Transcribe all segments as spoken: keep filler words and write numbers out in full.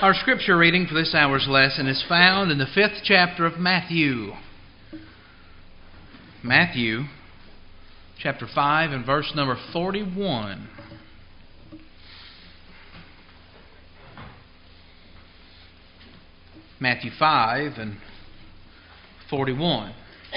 Our scripture reading for this hour's lesson is found in the fifth chapter of Matthew. Matthew, chapter five and verse number forty-one. Matthew five and forty-one.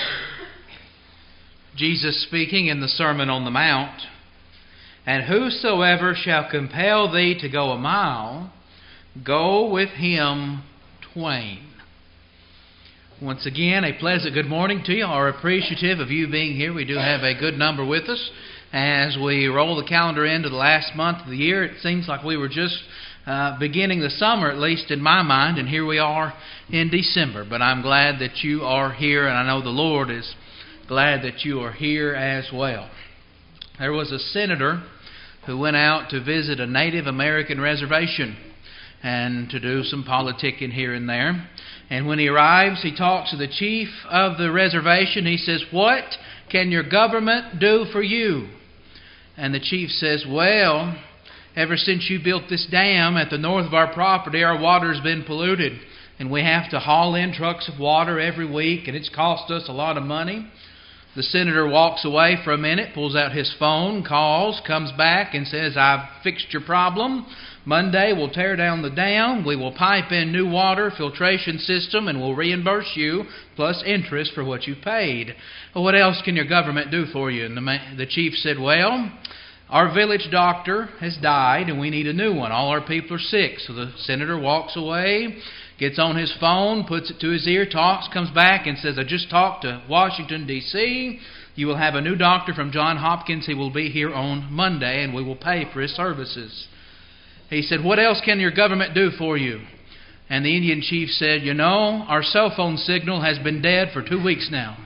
Jesus speaking in the Sermon on the Mount, "And whosoever shall compel thee to go a mile, go with him twain." Once again, a pleasant good morning to you. Are appreciative of you being here. We do have a good number with us. As we roll the calendar into the last month of the year, it seems like we were just uh, beginning the summer, at least in my mind, and here we are in December. But I'm glad that you are here, and I know the Lord is glad that you are here as well. There was a senator who went out to visit a Native American reservation and to do some politicking here and there. And when he arrives, he talks to the chief of the reservation. He says, "What can your government do for you?" And the chief says, "Well, ever since you built this dam at the north of our property, our water's been polluted. And we have to haul in trucks of water every week, and it's cost us a lot of money." The senator walks away for a minute, pulls out his phone, calls, comes back and says, "I've fixed your problem. Monday we'll tear down the dam, we will pipe in new water filtration system, and we'll reimburse you plus interest for what you paid. Well, what else can your government do for you?" And the, man, the chief said, "Well, our village doctor has died and we need a new one. All our people are sick." So the senator walks away, gets on his phone, puts it to his ear, talks, comes back and says, "I just talked to Washington, D C You will have a new doctor from Johns Hopkins. He will be here on Monday and we will pay for his services." He said, "What else can your government do for you?" And the Indian chief said, "You know, our cell phone signal has been dead for two weeks now."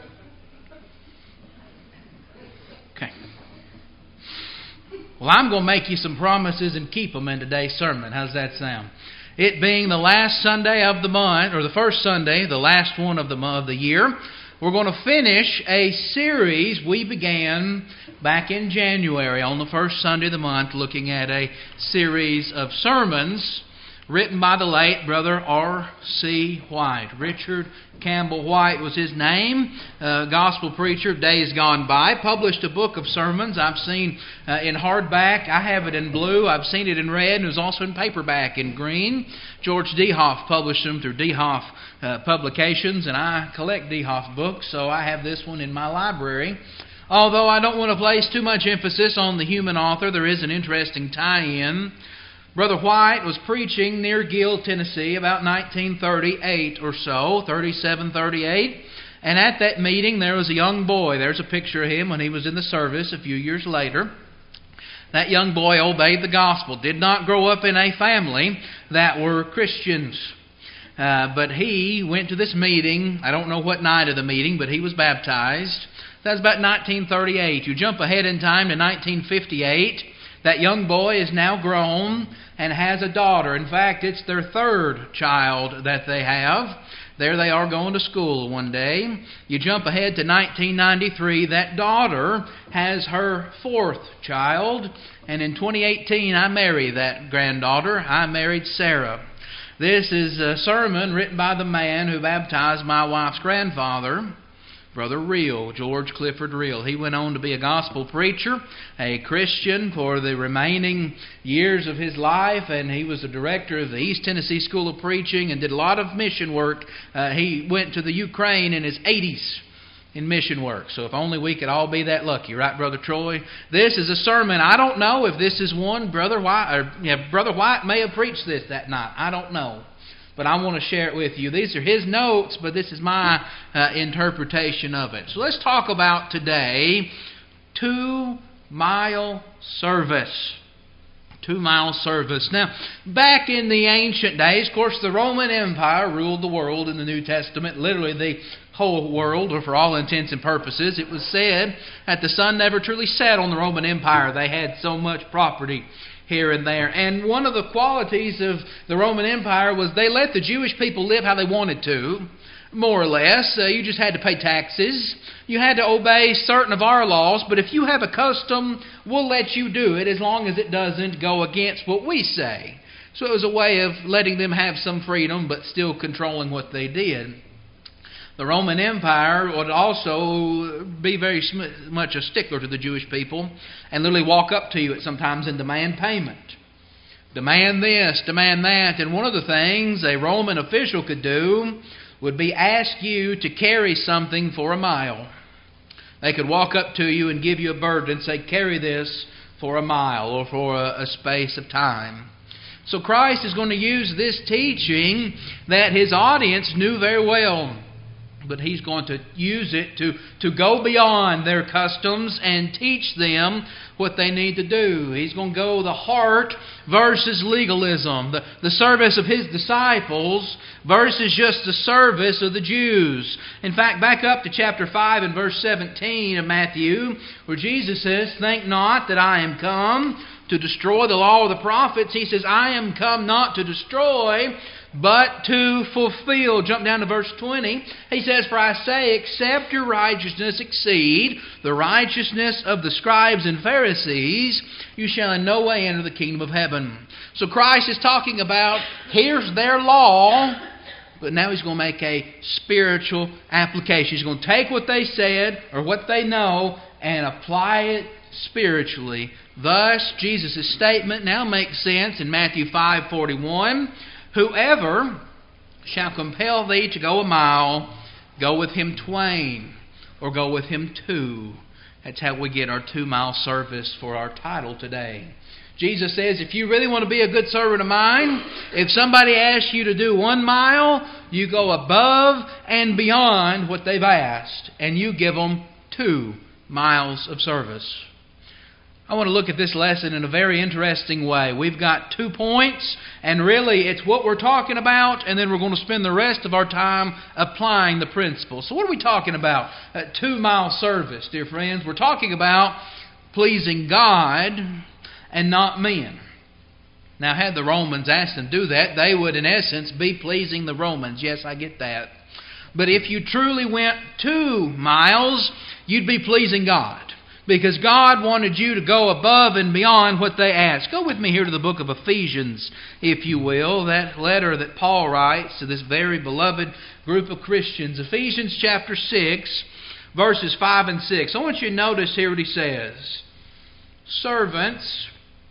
Okay. Well, I'm going to make you some promises and keep them in today's sermon. How's that sound? It being the last Sunday of the month, or the first Sunday, the last one of the of the year, we're going to finish a series we began back in January on the first Sunday of the month, looking at a series of sermons written by the late Brother R C White. Richard Campbell White was his name, uh, gospel preacher of days gone by. Published a book of sermons I've seen uh, in hardback. I have it in blue. I've seen it in red, and it was also in paperback in green. George Dehoff published them through Dehoff uh, Publications, and I collect Dehoff books, so I have this one in my library. Although I don't want to place too much emphasis on the human author, there is an interesting tie-in. Brother White was preaching near Gill, Tennessee, about nineteen thirty-eight or so, thirty-seven, thirty-eight. And at that meeting, there was a young boy. There's a picture of him when he was in the service a few years later. That young boy obeyed the gospel, did not grow up in a family that were Christians. Uh, but he went to this meeting. I don't know what night of the meeting, but he was baptized. That was about nineteen thirty-eight. You jump ahead in time to nineteen fifty-eight. That young boy is now grown and has a daughter. In fact, it's their third child that they have. There they are going to school one day. You jump ahead to nineteen ninety-three. That daughter has her fourth child. And in twenty eighteen, I marry that granddaughter. I married Sarah. This is a sermon written by the man who baptized my wife's grandfather, Brother Reel, George Clifford Reel. He went on to be a gospel preacher, a Christian for the remaining years of his life, and he was the director of the East Tennessee School of Preaching and did a lot of mission work. Uh, he went to the Ukraine in his eighties in mission work. So if only we could all be that lucky, right, Brother Troy? This is a sermon. I don't know if this is one Brother White, or yeah, Brother White may have preached this that night. I don't know. But I want to share it with you. These are his notes, but this is my uh, interpretation of it. So let's talk about today two-mile service. Two-mile service. Now, back in the ancient days, of course, the Roman Empire ruled the world in the New Testament, literally the whole world, or for all intents and purposes. It was said that the sun never truly set on the Roman Empire. They had so much property here and there. And one of the qualities of the Roman Empire was they let the Jewish people live how they wanted to. more or less. Uh, you just had to pay taxes. You had to obey certain of our laws, but if you have a custom, we'll let you do it as long as it doesn't go against what we say. So it was a way of letting them have some freedom, but still controlling what they did. The Roman Empire would also be very much a stickler to the Jewish people and literally walk up to you at sometimes and demand payment. Demand this, demand that. And one of the things a Roman official could do would be ask you to carry something for a mile. They could walk up to you and give you a burden and say, carry this for a mile or for a, a space of time. So Christ is going to use this teaching that His audience knew very well. But He's going to use it to, to go beyond their customs and teach them what they need to do. He's going to go the heart versus legalism. The, the service of His disciples versus just the service of the Jews. In fact, back up to chapter five and verse seventeen of Matthew, where Jesus says, "Think not that I am come to destroy the law of the prophets." He says, "I am come not to destroy, but to fulfill." Jump down to verse twenty. He says, "For I say, except your righteousness exceed the righteousness of the scribes and Pharisees, you shall in no way enter the kingdom of heaven." So Christ is talking about, here's their law, but now He's going to make a spiritual application. He's going to take what they said or what they know and apply it spiritually. Thus, Jesus' statement now makes sense in Matthew five forty-one. "Whoever shall compel thee to go a mile, go with him twain, or go with him two." That's how we get our two-mile service for our title today. Jesus says, if you really want to be a good servant of mine, if somebody asks you to do one mile, you go above and beyond what they've asked, and you give them two miles of service. I want to look at this lesson in a very interesting way. We've got two points, and really it's what we're talking about, and then we're going to spend the rest of our time applying the principle. So what are we talking about? A two-mile service, dear friends. We're talking about pleasing God and not men. Now, had the Romans asked them to do that, they would in essence be pleasing the Romans. Yes, I get that. But if you truly went two miles, you'd be pleasing God. Because God wanted you to go above and beyond what they asked. Go with me here to the book of Ephesians, if you will. That letter that Paul writes to this very beloved group of Christians. Ephesians chapter six, verses five and six. I want you to notice here what he says. "Servants,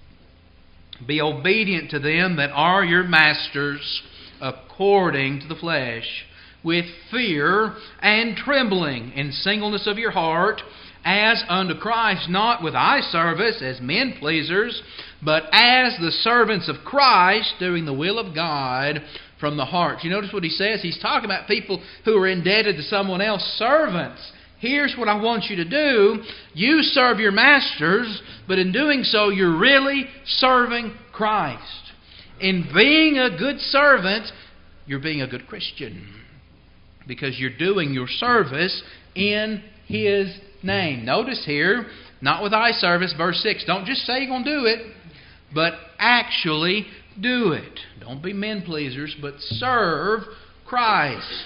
be obedient to them that are your masters according to the flesh, with fear and trembling, in singleness of your heart, as unto Christ, not with eye service as men pleasers, but as the servants of Christ, doing the will of God from the heart." You notice what he says? He's talking about people who are indebted to someone else, servants. Here's what I want you to do. You serve your masters, but in doing so, you're really serving Christ. In being a good servant, you're being a good Christian. Because you're doing your service in His name. Notice here, not with eye service, verse six. Don't just say you're going to do it, but actually do it. Don't be men pleasers, but serve Christ.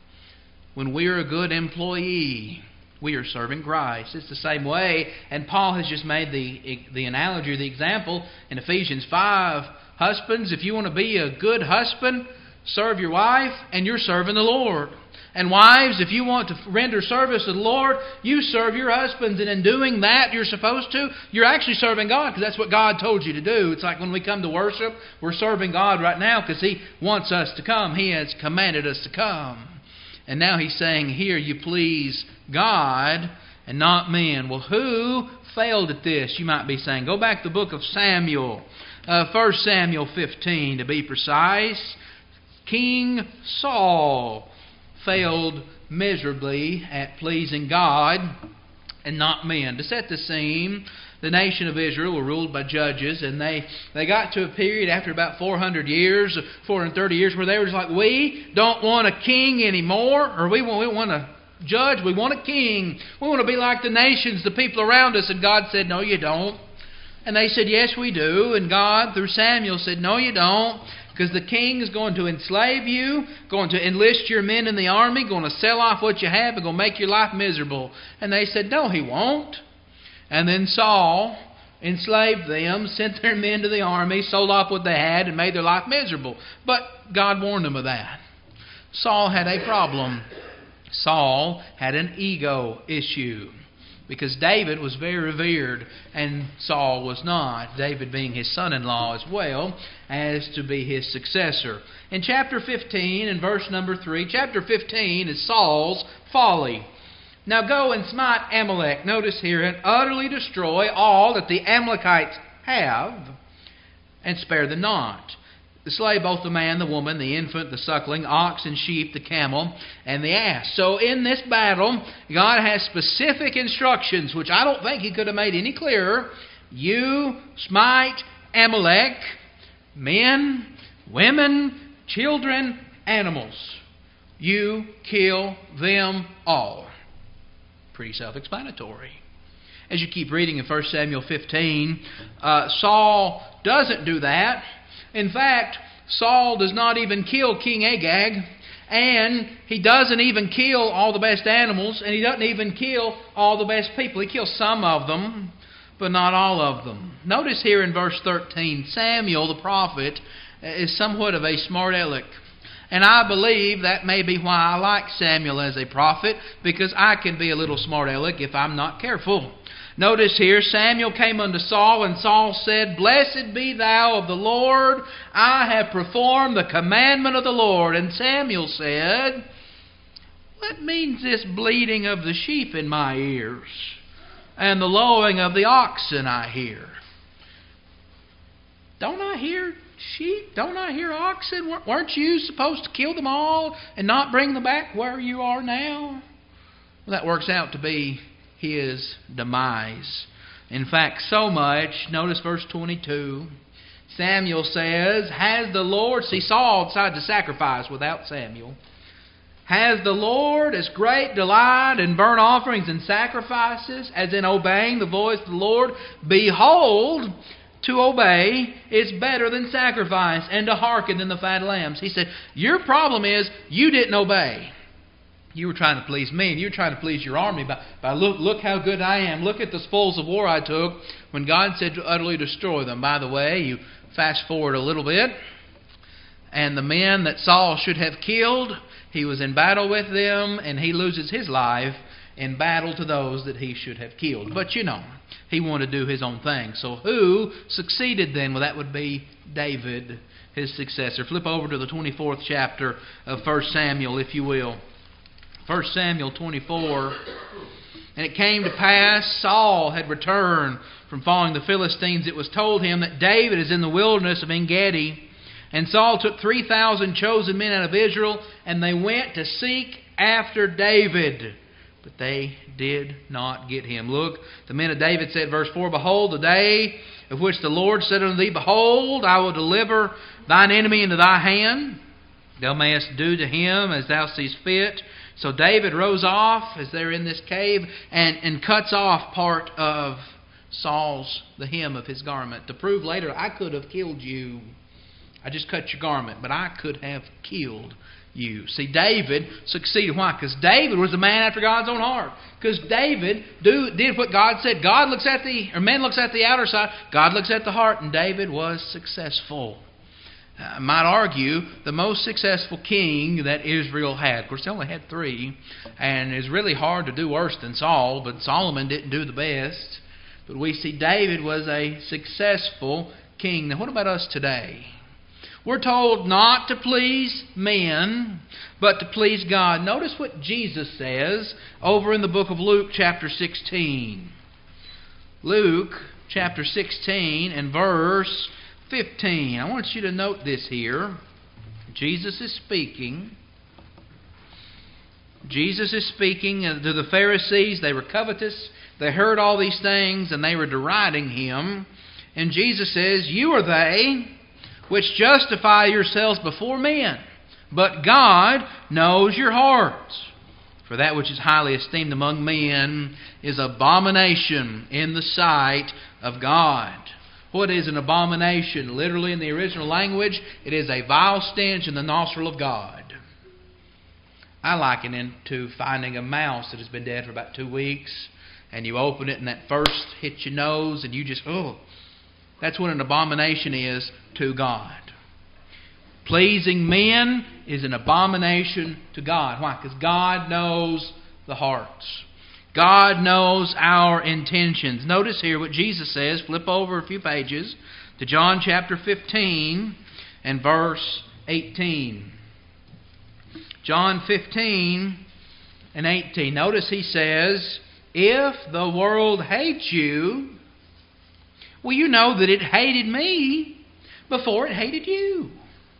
When we are a good employee, we are serving Christ. It's the same way, and Paul has just made the, the analogy, the example in Ephesians five. Husbands, if you want to be a good husband, serve your wife, and you're serving the Lord. And wives, if you want to render service to the Lord, you serve your husbands. And in doing that, you're supposed to, you're actually serving God, because that's what God told you to do. It's like when we come to worship, we're serving God right now because He wants us to come. He has commanded us to come. And now He's saying here, you please God and not men. Well, who failed at this? You might be saying. Go back to the book of Samuel. Uh, First Samuel fifteen, to be precise. King Saul failed miserably at pleasing God and not men. To set the scene, the nation of Israel were ruled by judges, and they, they got to a period after about four hundred years, four hundred thirty years, where they were just like, we don't want a king anymore, or we want, we want a judge, we want a king. We want to be like the nations, the people around us. And God said, no, you don't. And they said, yes, we do. And God, through Samuel, said, no, you don't. Because the king is going to enslave you, going to enlist your men in the army, going to sell off what you have, and going to make your life miserable. And they said, no, he won't. And then Saul enslaved them, sent their men to the army, sold off what they had, and made their life miserable. But God warned them of that. Saul had a problem. Saul had an ego issue. Because David was very revered and Saul was not. David being his son-in-law as well as to be his successor. In chapter fifteen and verse number three, chapter fifteen is Saul's folly. Now go and smite Amalek. Notice here, and utterly destroy all that the Amalekites have, and spare them not. Slay both the man, the woman, the infant, the suckling, ox and sheep, the camel, and the ass. So in this battle, God has specific instructions, which I don't think He could have made any clearer. You smite Amalek, men, women, children, animals. You kill them all. Pretty self-explanatory. As you keep reading in First Samuel fifteen, uh, Saul doesn't do that. In fact, Saul does not even kill King Agag, and he doesn't even kill all the best animals, and he doesn't even kill all the best people. He kills some of them, but not all of them. Notice here in verse thirteen, Samuel the prophet is somewhat of a smart aleck. And I believe that may be why I like Samuel as a prophet, because I can be a little smart aleck if I'm not careful. Notice here, Samuel came unto Saul, and Saul said, Blessed be thou of the Lord, I have performed the commandment of the Lord. And Samuel said, What means this bleating of the sheep in my ears, and the lowing of the oxen I hear? Don't I hear sheep? Don't I hear oxen? Weren't you supposed to kill them all and not bring them back where you are now? Well, that works out to be his demise. In fact, so much, notice verse twenty-two, Samuel says, Has the Lord, see Saul decided to sacrifice without Samuel. Has the Lord as great delight in burnt offerings and sacrifices as in obeying the voice of the Lord? Behold, to obey is better than sacrifice, and to hearken than the fat lambs. He said, your problem is you didn't obey. You were trying to please me, and you were trying to please your army by, by look, look how good I am. Look at the spoils of war I took when God said to utterly destroy them. By the way, you fast forward a little bit, and the men that Saul should have killed, he was in battle with them, and he loses his life in battle to those that he should have killed. But you know, he wanted to do his own thing. So who succeeded then? Well, that would be David, his successor. Flip over to the twenty-fourth chapter of First Samuel, if you will. First Samuel twenty-four. And it came to pass, Saul had returned from following the Philistines. It was told him that David is in the wilderness of En-Gedi. And Saul took three thousand chosen men out of Israel, and they went to seek after David. But they did not get him. Look, the men of David said, verse four, Behold, the day of which the Lord said unto thee, Behold, I will deliver thine enemy into thy hand. Thou mayest do to him as thou seest fit. So David rose off, as they're in this cave, and, and cuts off part of Saul's, the hem of his garment, to prove later, I could have killed you. I just cut your garment, but I could have killed you. See, David succeeded. Why? Because David was a man after God's own heart. Because David do, did what God said. God looks at the, or man looks at the outer side. God looks at the heart, and David was successful. I might argue the most successful king that Israel had. Of course, they only had three, and it's really hard to do worse than Saul, but Solomon didn't do the best. But we see David was a successful king. Now, what about us today? We're told not to please men, but to please God. Notice what Jesus says over in the book of Luke chapter sixteen. Luke chapter sixteen and verse fifteen. I want you to note this here. Jesus is speaking. Jesus is speaking to the Pharisees. They were covetous. They heard all these things and they were deriding Him. And Jesus says, You are they which justify yourselves before men, but God knows your hearts. For that which is highly esteemed among men is abomination in the sight of God. What is an abomination? Literally in the original language, it is a vile stench in the nostril of God. I liken it to finding a mouse that has been dead for about two weeks. and you open it and that first hits your nose and you just, oh, that's what an abomination is to God. Pleasing men is an abomination to God. Why? Because God knows the hearts. God knows our intentions. Notice here what Jesus says. Flip over a few pages to John chapter fifteen and verse eighteen. John fifteen and eighteen. Notice he says, if the world hates you, well, you know that it hated me before it hated you.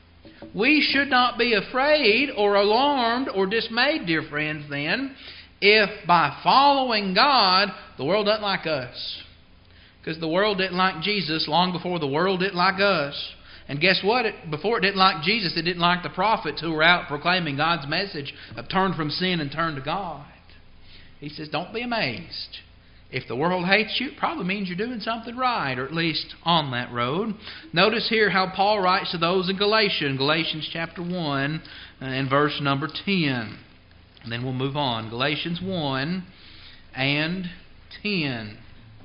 We should not be afraid or alarmed or dismayed, dear friends, then, if by following God, the world doesn't like us. Because the world didn't like Jesus long before the world didn't like us. And guess what? It, before it didn't like Jesus, it didn't like the prophets who were out proclaiming God's message of turn from sin and turn to God. He says, don't be amazed. If the world hates you, it probably means you're doing something right, or at least on that road. Notice here how Paul writes to those in Galatia, in Galatians chapter one and verse number ten. And then we'll move on. Galatians one and ten.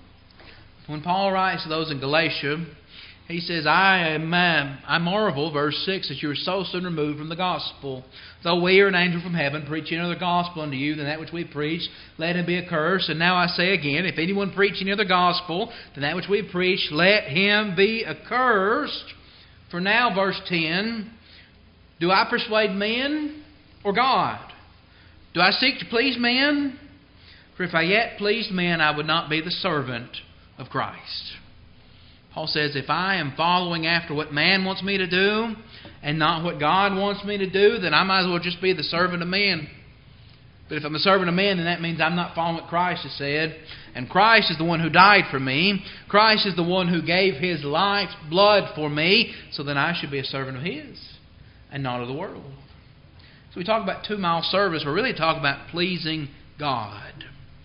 When Paul writes to those in Galatia, he says, I am, uh, I marvel, verse six, that you are so soon removed from the gospel. Though we are an angel from heaven, preaching another gospel unto you than that which we preach, let him be accursed. And now I say again, if anyone preach any other gospel than that which we preach, let him be accursed. For now, verse ten, do I persuade men or God? Do I seek to please men? For if I yet pleased men, I would not be the servant of Christ. Paul says, if I am following after what man wants me to do and not what God wants me to do, then I might as well just be the servant of men. But if I'm a servant of men, then that means I'm not following what Christ has said. And Christ is the one who died for me. Christ is the one who gave His life's blood for me. So then I should be a servant of His and not of the world. So we talk about two-mile service. We're really talking about pleasing God,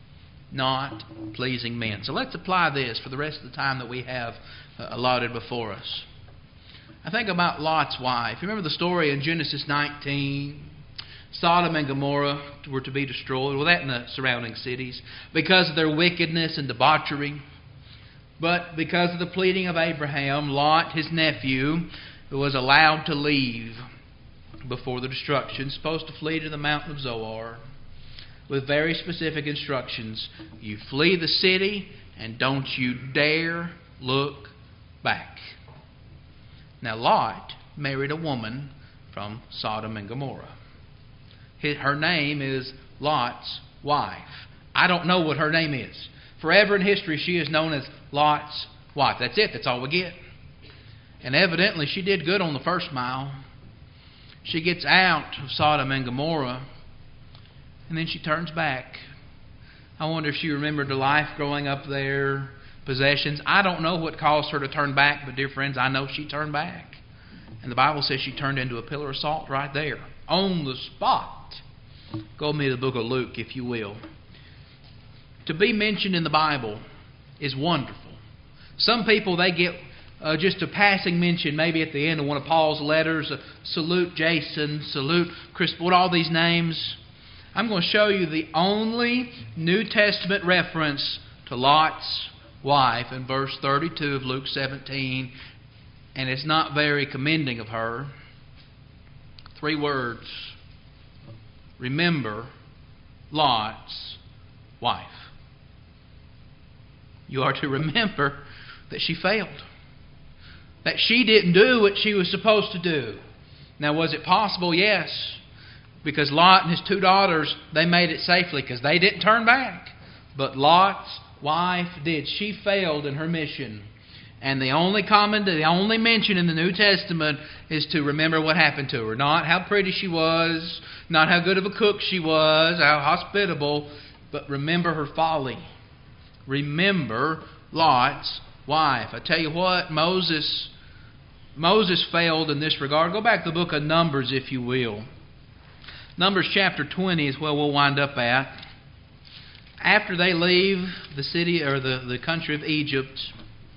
not pleasing men. So let's apply this for the rest of the time that we have uh, allotted before us. I think about Lot's wife. You remember the story in Genesis nineteen? Sodom and Gomorrah were to be destroyed. Well, that and the surrounding cities, because of their wickedness and debauchery. But because of the pleading of Abraham, Lot, his nephew, was allowed to leave before the destruction, supposed to flee to the mountain of Zoar, with very specific instructions. You flee the city and don't you dare look back. Now Lot married a woman from Sodom and Gomorrah. Her name is Lot's wife. I don't know what her name is. Forever in history she is known as Lot's wife. That's it. That's all we get. And evidently she did good on the first mile. She gets out of Sodom and Gomorrah, and then she turns back. I wonder if she remembered her life growing up there, possessions. I don't know what caused her to turn back, but dear friends, I know she turned back. And the Bible says she turned into a pillar of salt right there, on the spot. Go with me to the book of Luke, if you will. To be mentioned in the Bible is wonderful. Some people, they get Uh, just a passing mention, maybe at the end of one of Paul's letters, uh, salute Jason, salute Chris, what all these names. I'm going to show you the only New Testament reference to Lot's wife in verse thirty-two of Luke seventeen, and it's not very commending of her. Three words. Remember Lot's wife. You are to remember that she failed. That she didn't do what she was supposed to do. Now, was it possible? Yes. Because Lot and his two daughters, they made it safely because they didn't turn back. But Lot's wife did. She failed in her mission. And the only comment, the only mention in the New Testament is to remember what happened to her. Not how pretty she was, not how good of a cook she was, how hospitable, but remember her folly. Remember Lot's wife. I tell you what, Moses Moses failed in this regard. Go back to the book of Numbers, if you will. Numbers chapter twenty is where we'll wind up at. After they leave the city or the, the country of Egypt,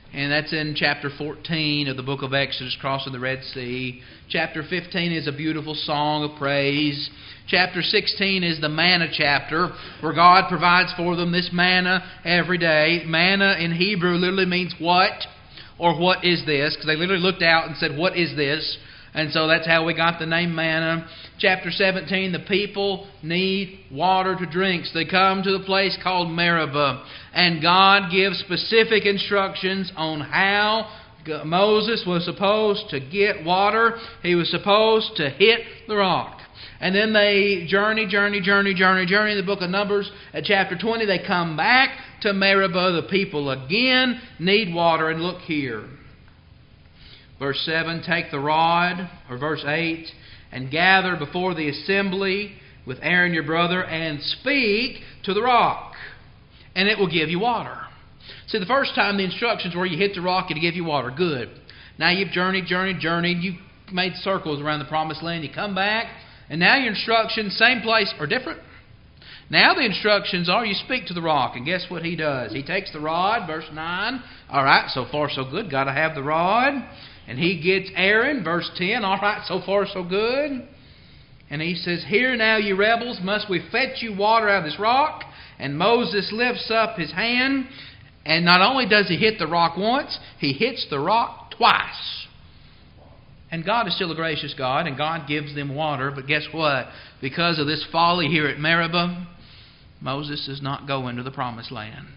And that's in chapter fourteen of the book of Exodus, crossing the Red Sea. Chapter fifteen is a beautiful song of praise. Chapter sixteen is the manna chapter, where God provides for them this manna every day. Manna in Hebrew literally means what, or what is this? Because they literally looked out and said, what is this? And so that's how we got the name manna. Chapter seventeen, the people need water to drink. So they come to the place called Meribah. And God gives specific instructions on how Moses was supposed to get water. He was supposed to hit the rock. And then they journey, journey, journey, journey, journey. In the book of Numbers at chapter twenty, they come back to Meribah. The people again need water. And look here. Verse seven, take the rod, or verse eight, and gather before the assembly with Aaron your brother, and speak to the rock, and it will give you water. See, the first time the instructions were you hit the rock, it'll give you water. Good. Now you've journeyed, journeyed, journeyed. You've made circles around the promised land. You come back, and now your instructions, same place, are different. Now the instructions are you speak to the rock, and guess what he does? He takes the rod, verse nine. All right, so far so good. Got to have the rod. And he gets Aaron, verse ten. All right, so far so good. And he says, hear now, you rebels, must we fetch you water out of this rock? And Moses lifts up his hand, and not only does he hit the rock once, he hits the rock twice. And God is still a gracious God, and God gives them water. But guess what? Because of this folly here at Meribah, Moses does not go into the promised land.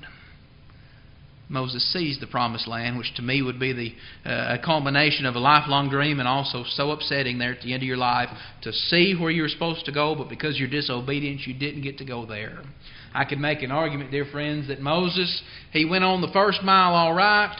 Moses sees the promised land, which to me would be the uh, a culmination of a lifelong dream, and also so upsetting there at the end of your life to see where you were supposed to go, but because of your disobedience, you didn't get to go there. I could make an argument, dear friends, that Moses, he went on the first mile all right,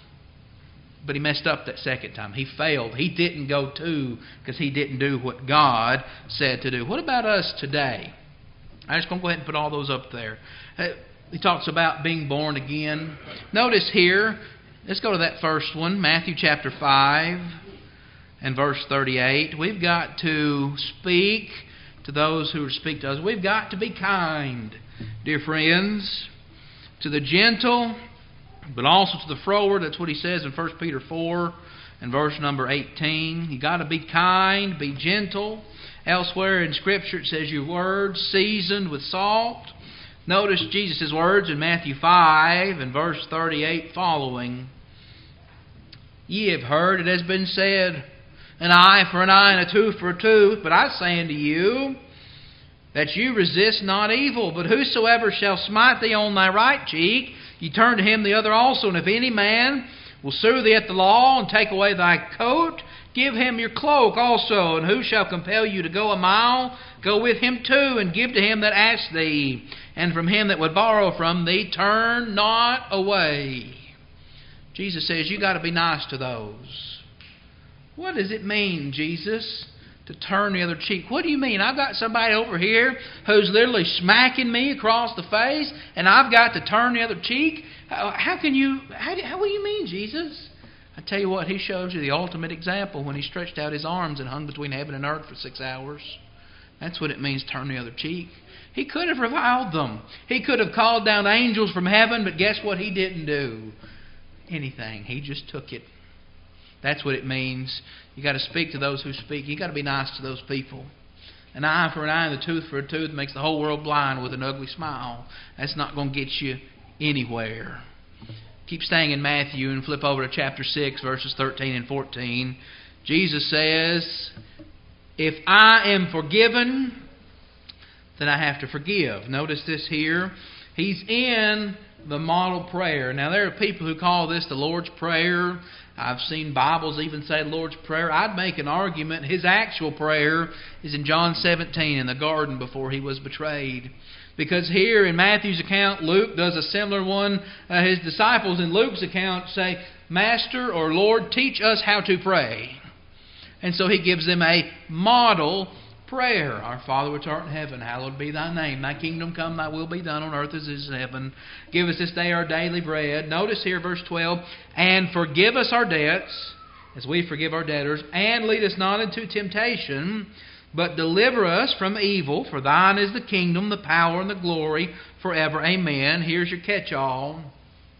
but he messed up that second time. He failed. He didn't go to because he didn't do what God said to do. What about us today? I'm just going to go ahead and put all those up there. Uh, He talks about being born again. Notice here, let's go to that first one, Matthew chapter five and verse thirty-eight. We've got to speak to those who speak to us. We've got to be kind, dear friends, to the gentle, but also to the froward. That's what he says in First Peter four and verse number eighteen. You've got to be kind, be gentle. Elsewhere in Scripture it says your words seasoned with salt. Notice Jesus' words in Matthew five and verse thirty-eight following. Ye have heard it has been said, an eye for an eye and a tooth for a tooth. But I say unto you, that you resist not evil. But whosoever shall smite thee on thy right cheek, ye turn to him the other also. And if any man will sue thee at the law, and take away thy coat, give him your cloak also. And who shall compel you to go a mile, go with him too, and give to him that asks thee. And from him that would borrow from thee, turn not away. Jesus says, you got to be nice to those. What does it mean, Jesus, to turn the other cheek? What do you mean? I've got somebody over here who's literally smacking me across the face, and I've got to turn the other cheek? How, how can you, how, do, how, what do you mean, Jesus? I tell you what, He shows you the ultimate example when He stretched out His arms and hung between heaven and earth for six hours. That's what it means, turn the other cheek. He could have reviled them. He could have called down angels from heaven, but guess what He didn't do? Anything. He just took it. That's what it means. You got to speak to those who speak. You got to be nice to those people. An eye for an eye and a tooth for a tooth makes the whole world blind with an ugly smile. That's not going to get you anywhere. Keep staying in Matthew and flip over to chapter six, verses thirteen and fourteen. Jesus says, if I am forgiven, then I have to forgive. Notice this here. He's in the model prayer. Now, there are people who call this the Lord's Prayer. I've seen Bibles even say Lord's Prayer. I'd make an argument His actual prayer is in John seventeen in the garden before He was betrayed. Because here in Matthew's account, Luke does a similar one. Uh, his disciples in Luke's account say, Master or Lord, teach us how to pray. And so He gives them a model prayer. Our Father which art in heaven, hallowed be Thy name. Thy kingdom come, Thy will be done on earth as it is in heaven. Give us this day our daily bread. Notice here verse twelve. And forgive us our debts, as we forgive our debtors. And lead us not into temptation, but deliver us from evil. For Thine is the kingdom, the power, and the glory forever. Amen. Here's your catch-all.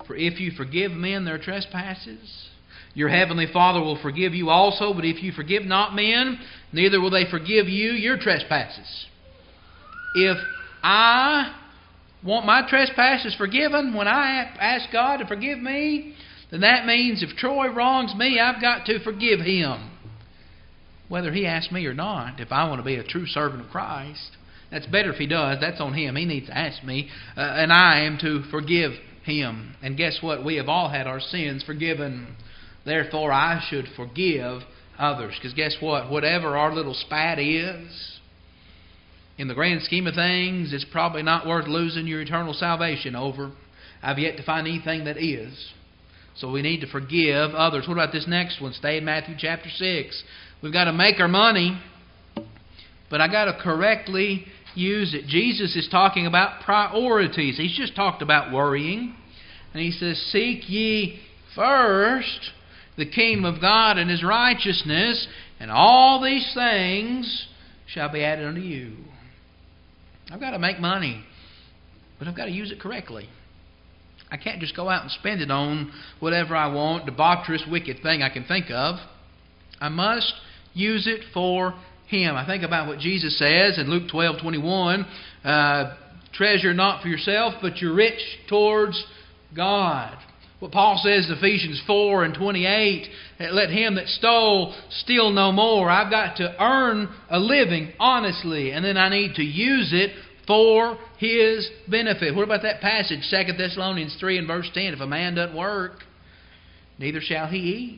For if you forgive men their trespasses, your heavenly Father will forgive you also. But if you forgive not men, neither will they forgive you your trespasses. If I want my trespasses forgiven when I ask God to forgive me, then that means if Troy wrongs me, I've got to forgive him, whether he asks me or not. If I want to be a true servant of Christ, that's better if he does. That's on him. He needs to ask me, uh, and I am to forgive him. And guess what? We have all had our sins forgiven. Therefore, I should forgive others. Because guess what? Whatever our little spat is, in the grand scheme of things, it's probably not worth losing your eternal salvation over. I've yet to find anything that is. So we need to forgive others. What about this next one? Stay in Matthew chapter six. We've got to make our money, but I got to correctly use it. Jesus is talking about priorities. He's just talked about worrying. And He says, seek ye first the kingdom of God and His righteousness, and all these things shall be added unto you. I've got to make money, but I've got to use it correctly. I can't just go out and spend it on whatever I want, debaucherous, wicked thing I can think of. I must use it for Him. I think about what Jesus says in Luke twelve twenty-one. Uh, treasure not for yourself, but you're rich towards God. What Paul says in Ephesians four and twenty-eight, let him that stole steal no more. I've got to earn a living honestly, and then I need to use it for His benefit. What about that passage, Second Thessalonians three and verse ten? If a man doesn't work, neither shall he eat.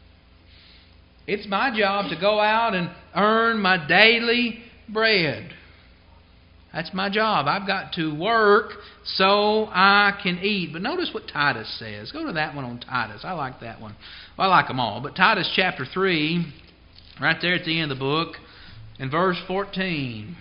It's my job to go out and earn my daily bread. That's my job. I've got to work so I can eat. But notice what Titus says. Go to that one on Titus. I like that one. Well, I like them all. But Titus chapter three, right there at the end of the book, in verse fourteen.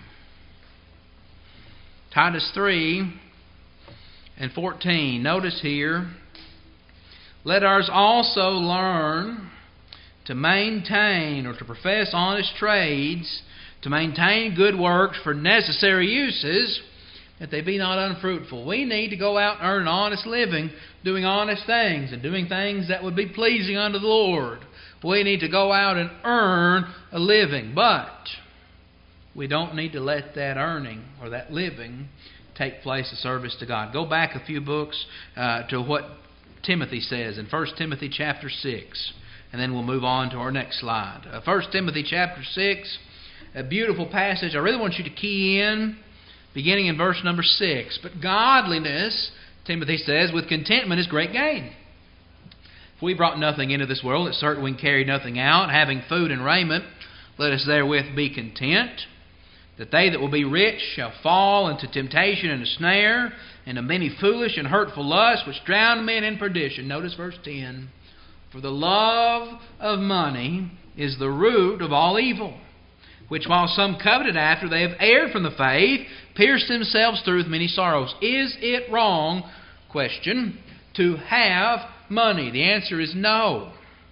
Titus three and fourteen. Notice here, let ours also learn to maintain or to profess honest trades, to maintain good works for necessary uses, that they be not unfruitful. We need to go out and earn an honest living, doing honest things, and doing things that would be pleasing unto the Lord. We need to go out and earn a living, but we don't need to let that earning or that living take place of service to God. Go back a few books uh, to what Timothy says in First Timothy chapter six. And then we'll move on to our next slide. Uh, First Timothy chapter six, a beautiful passage. I really want you to key in, beginning in verse number six. But godliness, Timothy says, with contentment is great gain. If we brought nothing into this world, it's certain we can carry nothing out. Having food and raiment, let us therewith be content. That they that will be rich shall fall into temptation and a snare, and of many foolish and hurtful lusts, which drown men in perdition. Notice verse ten. For the love of money is the root of all evil, which while some coveted after, they have erred from the faith, pierced themselves through with many sorrows. Is it wrong, question, to have money? The answer is no.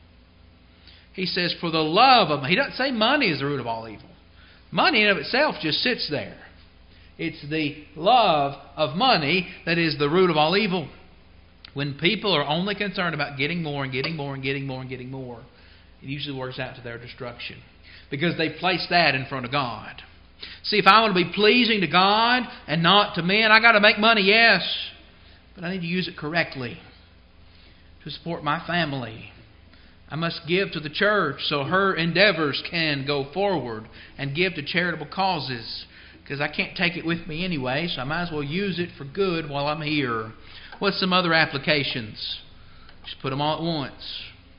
He says, for the love of money. He doesn't say money is the root of all evil. Money in of itself just sits there. It's the love of money that is the root of all evil. When people are only concerned about getting more and getting more and getting more and getting more, it usually works out to their destruction. Because they place that in front of God. See, if I want to be pleasing to God and not to men, I got to make money, yes. But I need to use it correctly to support my family. I must give to the church so her endeavors can go forward, and give to charitable causes. Because I can't take it with me anyway, so I might as well use it for good while I'm here. What's some other applications? Just put them all at once.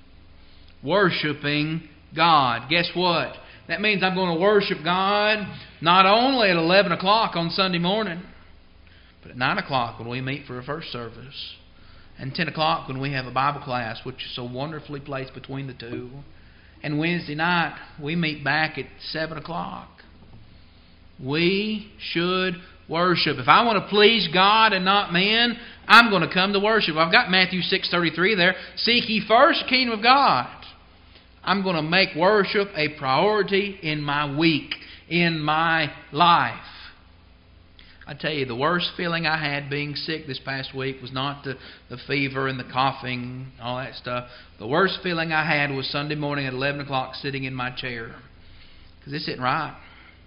Worshiping God. Guess what? That means I'm going to worship God not only at eleven o'clock on Sunday morning, but at nine o'clock when we meet for a first service, and ten o'clock when we have a Bible class, which is so wonderfully placed between the two. And Wednesday night we meet back at seven o'clock. We should worship. If I want to please God and not men, I'm going to come to worship. I've got Matthew six thirty-three there. Seek ye first the kingdom of God. I'm going to make worship a priority in my week, in my life. I tell you, the worst feeling I had being sick this past week was not the, the fever and the coughing, all that stuff. The worst feeling I had was Sunday morning at eleven o'clock sitting in my chair. Because this isn't right.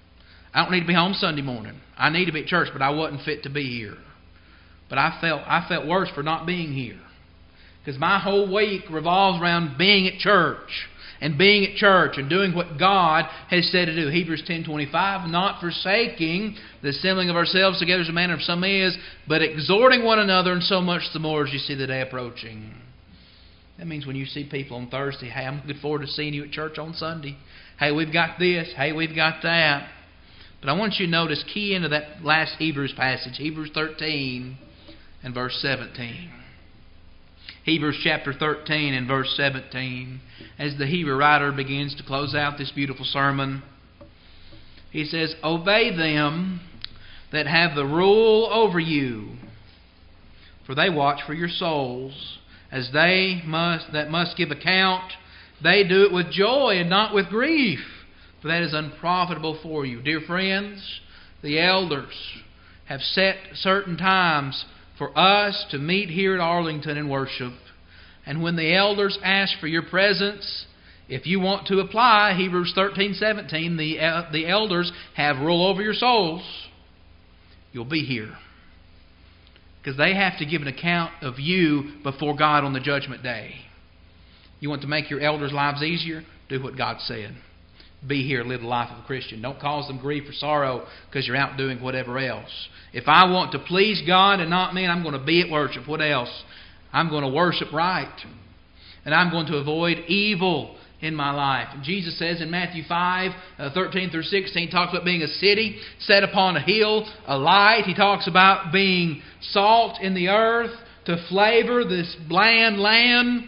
I don't need to be home Sunday morning. I need to be at church, but I wasn't fit to be here. But I felt I felt worse for not being here. Because my whole week revolves around being at church. And being at church and doing what God has said to do. Hebrews ten twenty-five, not forsaking the assembling of ourselves together as a manner of some is, but exhorting one another, and so much the more as you see the day approaching. That means when you see people on Thursday, hey, I'm looking forward to seeing you at church on Sunday. Hey, we've got this. Hey, we've got that. But I want you to notice, key into that last Hebrews passage, Hebrews thirteen and verse seventeen. Hebrews chapter thirteen and verse seventeen. As the Hebrew writer begins to close out this beautiful sermon, he says, obey them that have the rule over you, for they watch for your souls, as they must that must give account. They do it with joy and not with grief, for that is unprofitable for you. Dear friends, the elders have set certain times for us to meet here at Arlington and worship. And when the elders ask for your presence, if you want to apply Hebrews thirteen seventeen, the, uh, the elders have rule over your souls, you'll be here. Because they have to give an account of you before God on the judgment day. You want to make your elders' lives easier? Do what God said. Be here, live the life of a Christian. Don't cause them grief or sorrow because you're out doing whatever else. If I want to please God and not men, I'm going to be at worship. What else? I'm going to worship right. And I'm going to avoid evil in my life. And Jesus says in Matthew five, thirteen through sixteen, He talks about being a city set upon a hill, a light. He talks about being salt in the earth to flavor this bland land.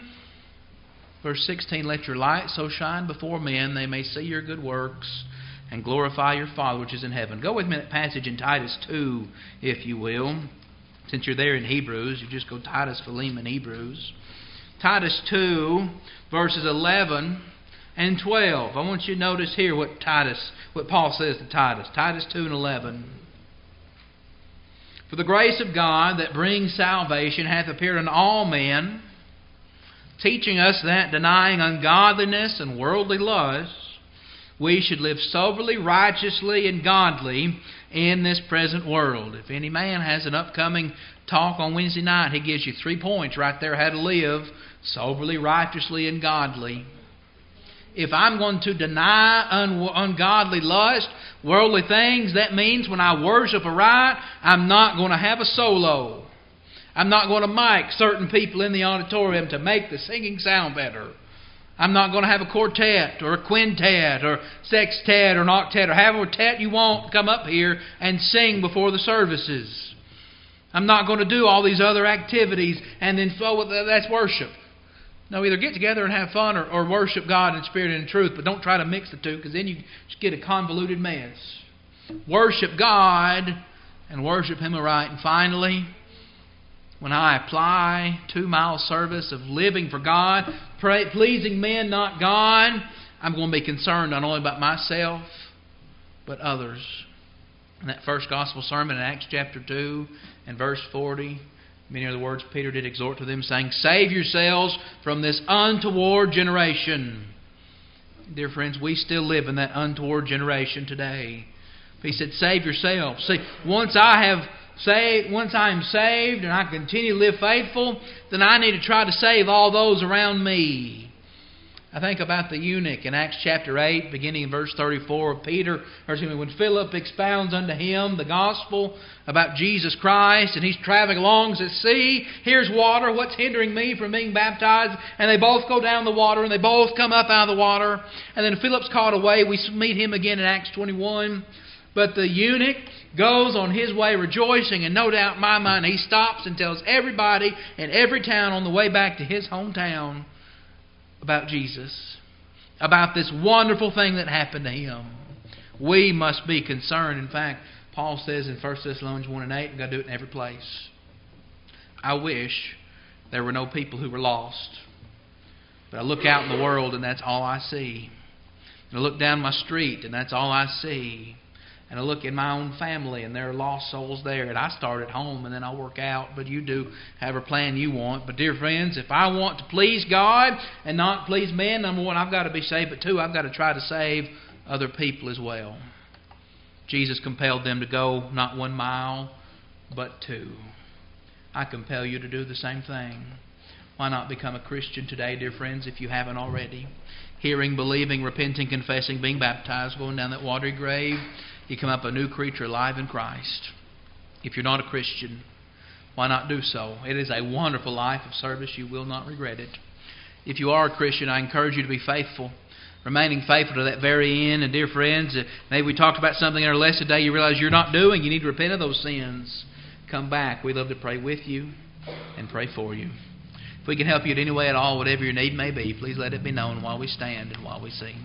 Verse sixteen, let your light so shine before men, they may see your good works and glorify your Father which is in heaven. Go with me that passage in Titus two, if you will. Since you're there in Hebrews, you just go Titus, Philemon, Hebrews. Titus two, verses eleven and twelve. I want you to notice here what Titus, what Paul says to Titus. Titus two and eleven. For the grace of God that brings salvation hath appeared unto all men, teaching us that, denying ungodliness and worldly lusts, we should live soberly, righteously, and godly in this present world. If any man has an upcoming talk on Wednesday night, he gives you three points right there how to live soberly, righteously, and godly. If I'm going to deny un- ungodly lust, worldly things, that means when I worship aright, I'm not going to have a solo. I'm not going to mic certain people in the auditorium to make the singing sound better. I'm not going to have a quartet or a quintet or sextet or an octet or however tet you want come up here and sing before the services. I'm not going to do all these other activities and then, oh, that's worship. No, either get together and have fun or, or worship God in spirit and in truth, but don't try to mix the two because then you just get a convoluted mess. Worship God and worship Him aright. And finally, when I apply two-mile service of living for God, pray, pleasing men, not God, I'm going to be concerned not only about myself, but others. In that first gospel sermon in Acts chapter two and verse forty, many are the words Peter did exhort to them, saying, save yourselves from this untoward generation. Dear friends, we still live in that untoward generation today. He said, save yourselves. See, once I have saved, once I am saved and I continue to live faithful, then I need to try to save all those around me. I think about the eunuch in Acts chapter eight, beginning in verse thirty-four. Peter, or excuse me, when Philip expounds unto him the gospel about Jesus Christ, and he's traveling along, says, see, here's water, what's hindering me from being baptized? And they both go down the water, and they both come up out of the water. And then Philip's called away. We meet him again in Acts twenty-one. But the eunuch goes on his way rejoicing, and no doubt in my mind he stops and tells everybody in every town on the way back to his hometown about Jesus, about this wonderful thing that happened to him. We must be concerned. In fact, Paul says in First Thessalonians one and eight, we've got to do it in every place. I wish there were no people who were lost. But I look out in the world and that's all I see. And I look down my street and that's all I see. And I look in my own family, and there are lost souls there. And I start at home, and then I work out. But you do however plan you want. But dear friends, if I want to please God and not please men, number one, I've got to be saved. But two, I've got to try to save other people as well. Jesus compelled them to go not one mile, but two. I compel you to do the same thing. Why not become a Christian today, dear friends, if you haven't already? Hearing, believing, repenting, confessing, being baptized, going down that watery grave, you come up a new creature alive in Christ. If you're not a Christian, why not do so? It is a wonderful life of service. You will not regret it. If you are a Christian, I encourage you to be faithful, remaining faithful to that very end. And dear friends, maybe we talked about something in our lesson today you realize you're not doing. You need to repent of those sins. Come back. We love to pray with you and pray for you. If we can help you in any way at all, whatever your need may be, please let it be known while we stand and while we sing.